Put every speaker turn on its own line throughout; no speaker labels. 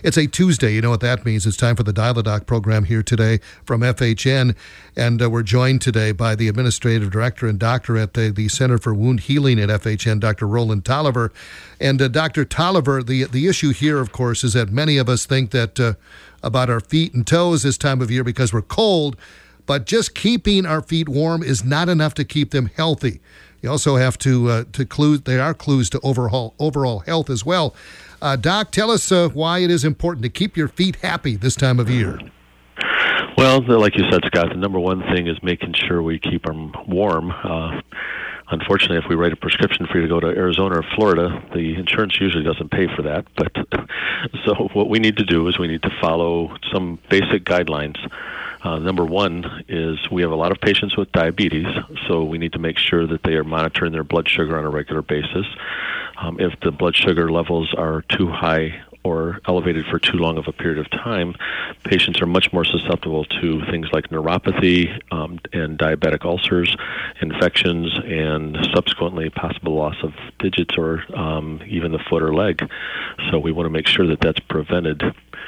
It's a Tuesday. You know what that means. It's time for the Dial a Doc program here today from FHN. And we're joined today by the Administrative Director and Doctor at the Center for Wound Healing at FHN, Dr. Roland Tolliver. And Dr. Tolliver, the issue here, of course, is that many of us think that about our feet and toes this time of year because we're cold, but just keeping our feet warm is not enough to keep them healthy. You also have to clues. There are clues to overall health as well. Doc, tell us why it is important to keep your feet happy this time of year.
Well, like you said, Scott, the number one thing is making sure we keep them warm. Unfortunately, if we write a prescription for you to go to Arizona or Florida, the insurance usually doesn't pay for that. But so what we need to do is we need to follow some basic guidelines. Number one is we have a lot of patients with diabetes, so we need to make sure that they are monitoring their blood sugar on a regular basis. If the blood sugar levels are too high or elevated for too long of a period of time, patients are much more susceptible to things like neuropathy and diabetic ulcers, infections, and subsequently possible loss of digits or even the foot or leg. So we want to make sure that that's prevented.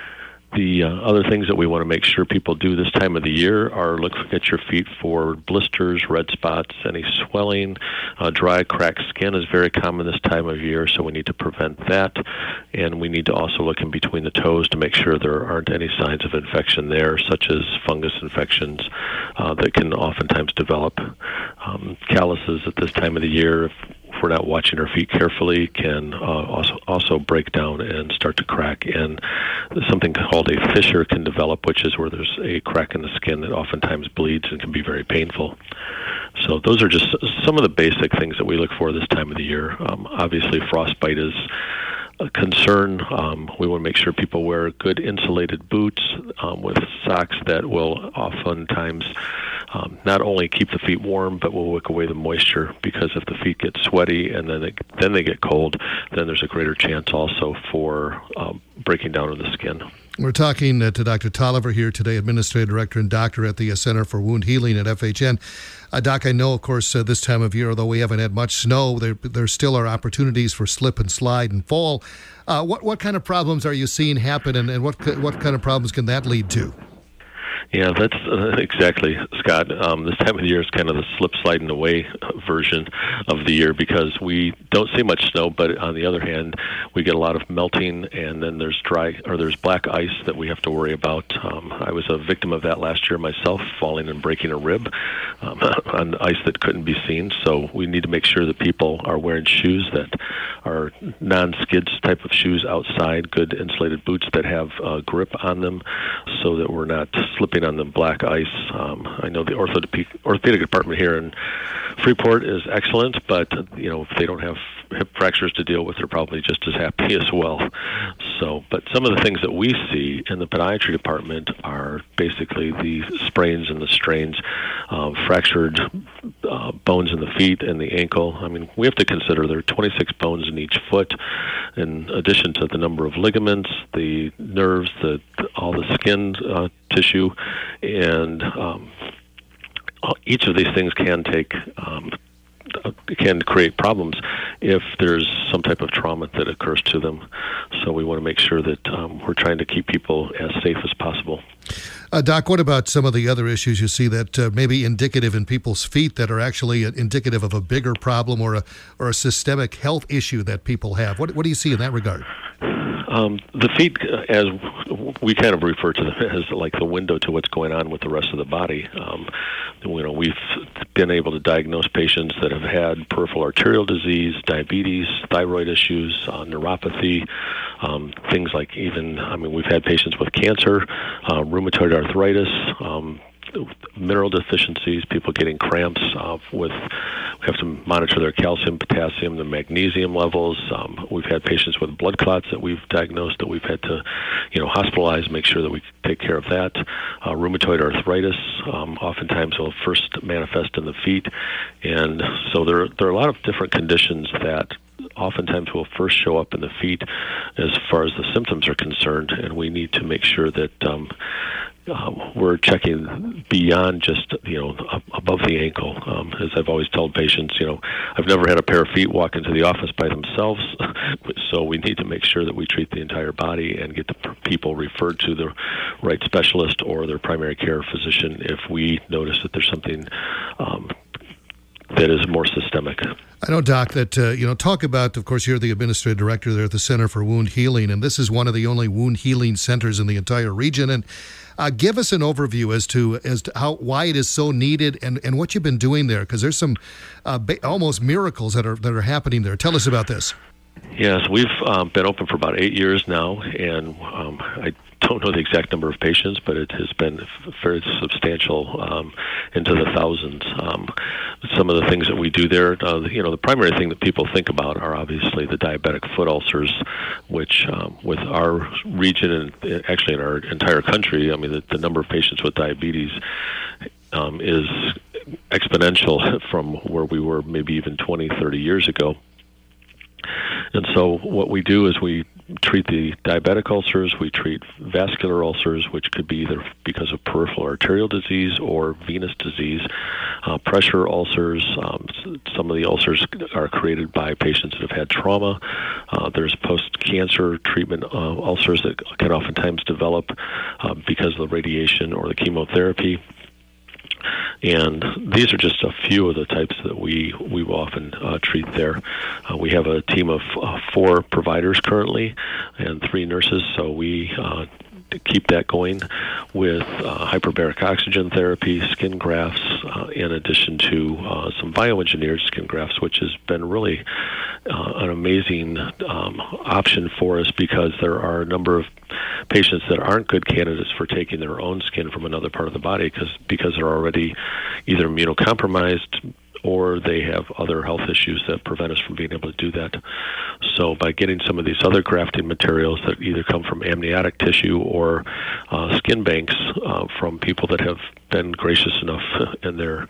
The other things that we want to make sure people do this time of the year are look at your feet for blisters, red spots, any swelling. Dry, cracked skin is very common this time of year, so we need to prevent that. And we need to also look in between the toes to make sure there aren't any signs of infection there, such as fungus infections that can oftentimes develop. Calluses at this time of the year, if we're not watching our feet carefully, can also break down and start to crack. And something called a fissure can develop, which is where there's a crack in the skin that oftentimes bleeds and can be very painful. So those are just some of the basic things that we look for this time of the year. Obviously, frostbite is a concern. We want to make sure people wear good insulated boots with socks that will oftentimes not only keep the feet warm, but will wick away the moisture, because if the feet get sweaty and then they get cold, then there's a greater chance also for breaking down of the skin.
We're talking to Dr. Tolliver here today, Administrative Director and Doctor at the Center for Wound Healing at FHN. Doc, I know, of course, this time of year, although we haven't had much snow, there still are opportunities for slip and slide and fall. What kind of problems are you seeing happen, and what kind of problems can that lead to?
Yeah, that's exactly, Scott. This time of the year is kind of the slip, sliding away version of the year, because we don't see much snow, but on the other hand, we get a lot of melting, and then there's black ice that we have to worry about. I was a victim of that last year myself, falling and breaking a rib on ice that couldn't be seen. So we need to make sure that people are wearing shoes that are non-skids type of shoes outside, good insulated boots that have grip on them, so that we're not slipping on the black ice. I know the orthopedic department here in Freeport is excellent, but if they don't have hip fractures to deal with, they're probably just as happy as well. But some of the things that we see in the podiatry department are basically the sprains and the strains, fractured bones in the feet and the ankle. I mean, we have to consider there are 26 bones in each foot, in addition to the number of ligaments, the nerves, all the skin tissue, and each of these things can create problems if there's some type of trauma that occurs to them. So we want to make sure that we're trying to keep people as safe as possible.
Doc, what about some of the other issues you see that may be indicative in people's feet that are actually indicative of a bigger problem or a systemic health issue that people have? What do you see in that regard?
The feet, as we kind of refer to them as like the window to what's going on with the rest of the body. We've been able to diagnose patients that have had peripheral arterial disease, diabetes, thyroid issues, neuropathy, things like we've had patients with cancer, rheumatoid arthritis, mineral deficiencies, people getting cramps. We have to monitor their calcium, potassium, their magnesium levels. We've had patients with blood clots that we've diagnosed that we've had to, hospitalize, make sure that we take care of that. Rheumatoid arthritis oftentimes will first manifest in the feet, and so there are a lot of different conditions that oftentimes will first show up in the feet as far as the symptoms are concerned, and we need to make sure that we're checking beyond just, above the ankle. As I've always told patients, I've never had a pair of feet walk into the office by themselves, so we need to make sure that we treat the entire body and get the people referred to the right specialist or their primary care physician if we notice that there's something that is more systemic.
I know, Doc, that, talk about, of course, you're the administrative director there at the Center for Wound Healing, and this is one of the only wound healing centers in the entire region. And give us an overview as to why it is so needed and what you've been doing there, because there's some almost miracles that are happening there. Tell us about this.
Yes, we've been open for about 8 years now, and I don't know the exact number of patients, but it has been very substantial, into the thousands. Some of the things that we do there, the primary thing that people think about are obviously the diabetic foot ulcers, which with our region and actually in our entire country, I mean, the number of patients with diabetes is exponential from where we were maybe even 20, 30 years ago. And so what we do is we treat the diabetic ulcers, we treat vascular ulcers, which could be either because of peripheral arterial disease or venous disease, pressure ulcers. Some of the ulcers are created by patients that have had trauma. There's post-cancer treatment ulcers that can oftentimes develop because of the radiation or the chemotherapy. And these are just a few of the types that we will often treat there. We have a team of 4 providers currently and 3 nurses, so we keep that going with hyperbaric oxygen therapy, skin grafts, in addition to some bioengineered skin grafts, which has been really an amazing option for us because there are a number of patients that aren't good candidates for taking their own skin from another part of the body because they're already either immunocompromised or they have other health issues that prevent us from being able to do that. So by getting some of these other grafting materials that either come from amniotic tissue or skin banks from people that have been gracious enough in their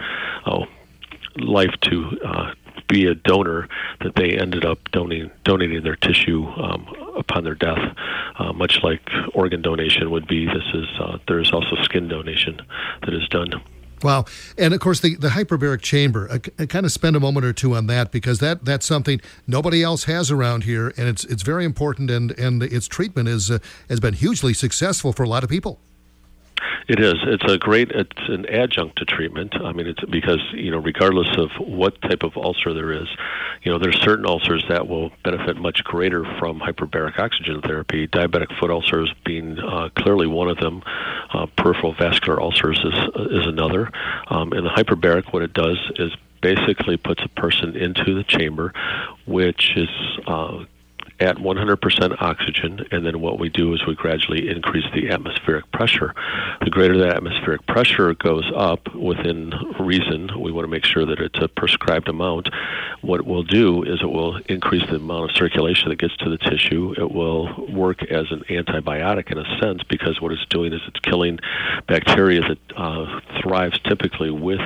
life to be a donor, that they ended up donating their tissue upon their death, much like organ donation would be. There's also skin donation that is done.
Wow. And, of course, the hyperbaric chamber, I kind of spend a moment or two on that because that's something nobody else has around here, and it's very important, and its treatment has been hugely successful for a lot of people.
It is. It's an adjunct to treatment. I mean, it's because, regardless of what type of ulcer there is, there's certain ulcers that will benefit much greater from hyperbaric oxygen therapy, diabetic foot ulcers being clearly one of them. Peripheral vascular ulcers is another. And the hyperbaric, what it does is basically puts a person into the chamber, which is at 100% oxygen, and then what we do is we gradually increase the atmospheric pressure. The greater the atmospheric pressure goes up within reason, we want to make sure that it's a prescribed amount. What it will do is it will increase the amount of circulation that gets to the tissue. It will work as an antibiotic in a sense because what it's doing is it's killing bacteria that thrives typically with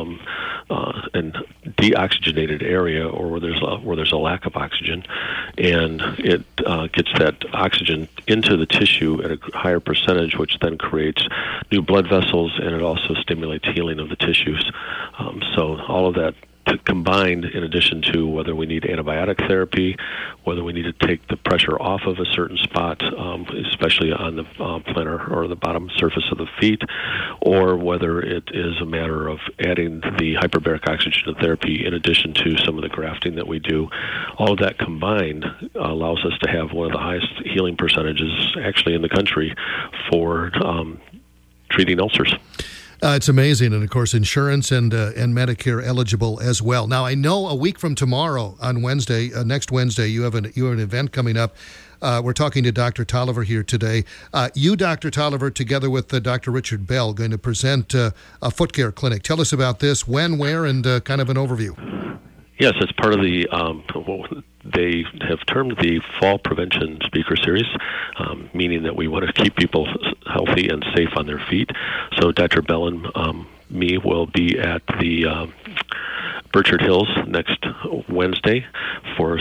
an deoxygenated area or where there's a lack of oxygen, and it gets that oxygen into the tissue at a higher percentage, which then creates new blood vessels, and it also stimulates healing of the tissues. So all of that combined, in addition to whether we need antibiotic therapy, whether we need to take the pressure off of a certain spot, especially on the plantar or the bottom surface of the feet, or whether it is a matter of adding the hyperbaric oxygen therapy in addition to some of the grafting that we do. All of that combined allows us to have one of the highest healing percentages actually in the country for treating ulcers.
It's amazing, and of course, insurance and Medicare eligible as well. Now, I know a week from tomorrow, on Wednesday, next Wednesday, you have an event coming up. We're talking to Dr. Tolliver here today. You, Dr. Tolliver, together with Dr. Richard Bell, going to present a foot care clinic. Tell us about this, when, where, and kind of an overview.
Yes, it's part of the what they have termed the Fall Prevention Speaker Series, meaning that we want to keep people healthy and safe on their feet. So Dr. Bell and me will be at the Burchard Hills next Wednesday for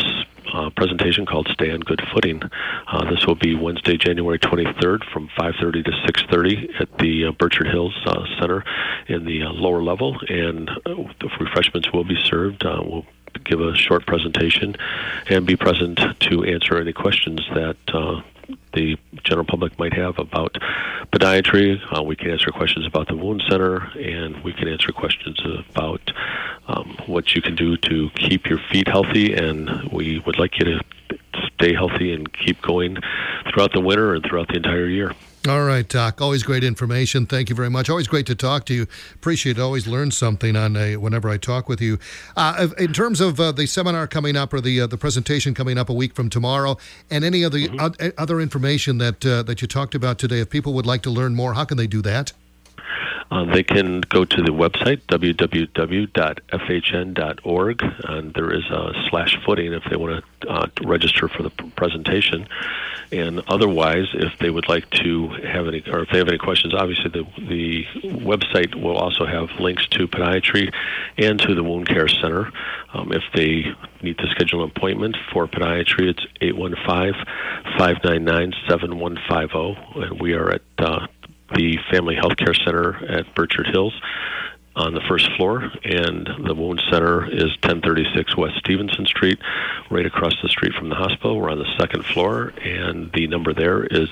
presentation called Stay on Good Footing. This will be Wednesday, January 23rd from 5:30 to 6:30 at the Burchard Hills Center in the lower level, and the refreshments will be served. We'll give a short presentation and be present to answer any questions that the general public might have about podiatry. We can answer questions about the wound center, and we can answer questions about what you can do to keep your feet healthy, and we would like you to stay healthy and keep going throughout the winter and throughout the entire year.
All right, Doc. Always great information. Thank you very much. Always great to talk to you. Appreciate it. Always learn something whenever I talk with you. In terms of the seminar coming up or the presentation coming up a week from tomorrow, and any of the other information that you talked about today, if people would like to learn more, how can they do that?
They can go to the website, www.fhn.org, and there is a /footing if they want to register for the presentation. And otherwise, if they would like to have any, or if they have any questions, obviously the website will also have links to podiatry and to the wound care center. If they need to schedule an appointment for podiatry, it's 815-599-7150, and we are at the Family Health Care Center at Burchard Hills on the first floor, and the wound center is 1036 West Stevenson Street, right across the street from the hospital. We're on the second floor, and the number there is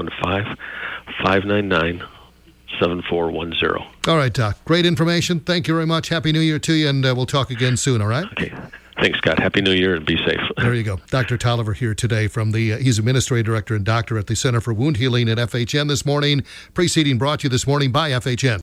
815-599-7410.
All right, Doc. Great information. Thank you very much. Happy New Year to you, and we'll talk again soon, all right?
Okay. Thanks, Scott. Happy New Year, and be safe.
There you go. Dr. Tolliver here today from he's Administrative Director and Doctor at the Center for Wound Healing at FHN this morning. Preceding brought to you this morning by FHN.